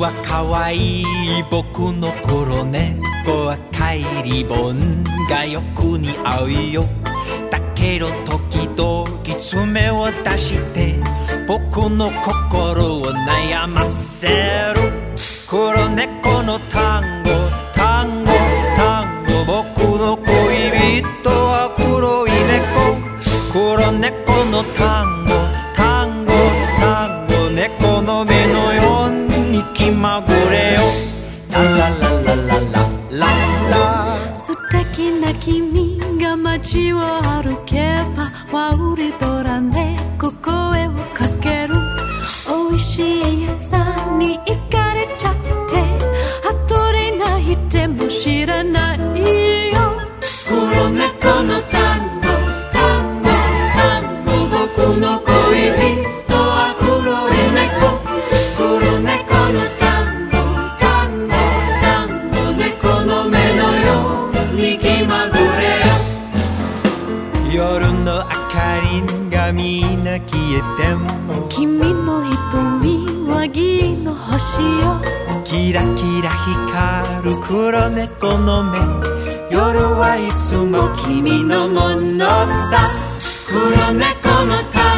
はかわいい僕の黒猫は帰り本がよく似合うよ。だけど時々爪を出して僕の心を悩ませる。黒猫の単語単語単語、僕の恋人は黒い猫。黒猫の単語単語単語、猫の目のように気まぐれよ。ララララララララ。 素敵な君が街を歩けばワウリドラ猫声をかける。美味しい餌に行かれちゃって後で泣いても知らないよ。黒猫の単語単語単語、僕の恋人は黒い猫。黒猫の単語単語単語、猫の目のように気まぐれよ。 夜の明かりがみんな消えても君の瞳は銀の星よ。 キラキラ光る黒猫の目、夜はいつも君のものさ。 黒猫の単